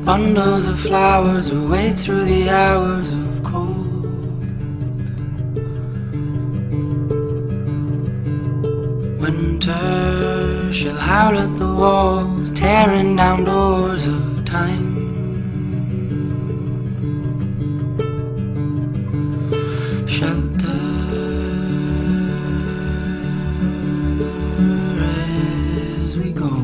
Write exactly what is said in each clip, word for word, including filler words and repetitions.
bundles of flowers away through the hours of cold. Winter shall howl at the walls, tearing down doors of time. Shelter as we go.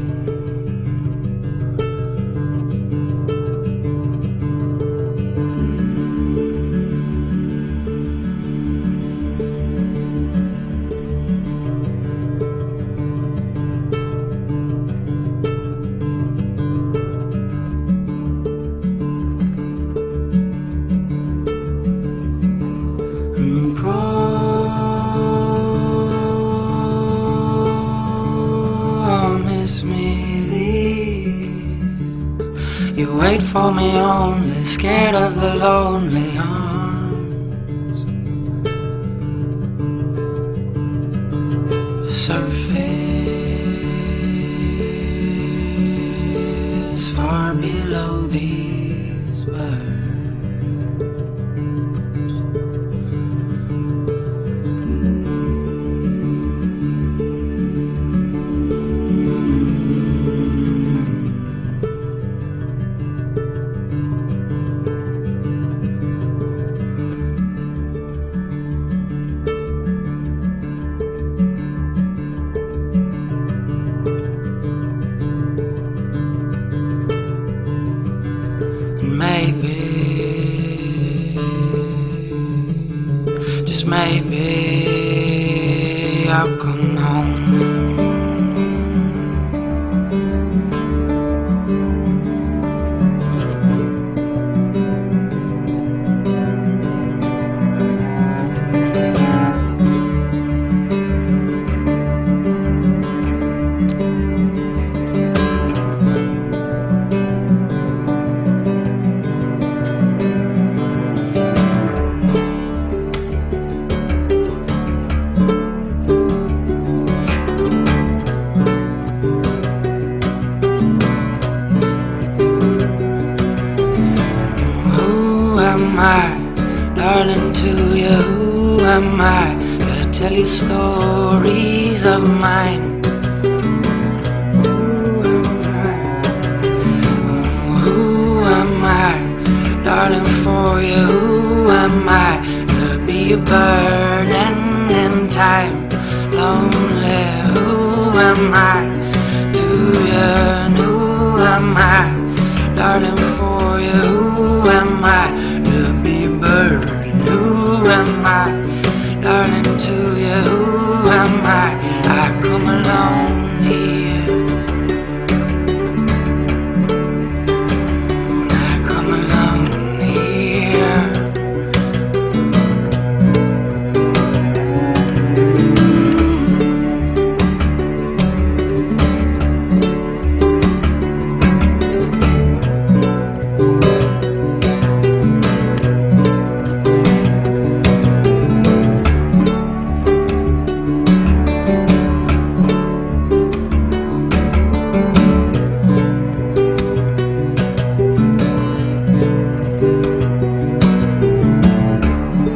Promise me this. You wait for me only, scared of the lonely arms. The surface far below these birds. Maybe, just maybe, I'll come home. Who am I, darling, to you? Who am I to tell you stories of mine? Who am I, darling, for you? Who am I to be a burden in time? Lonely, who am I to yearn? Who am I, darling, for you? Who am I to be a burden? Who am I, darling, to you? Who am I? I come alone here. I come alone here.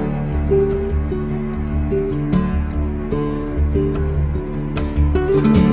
Thank you.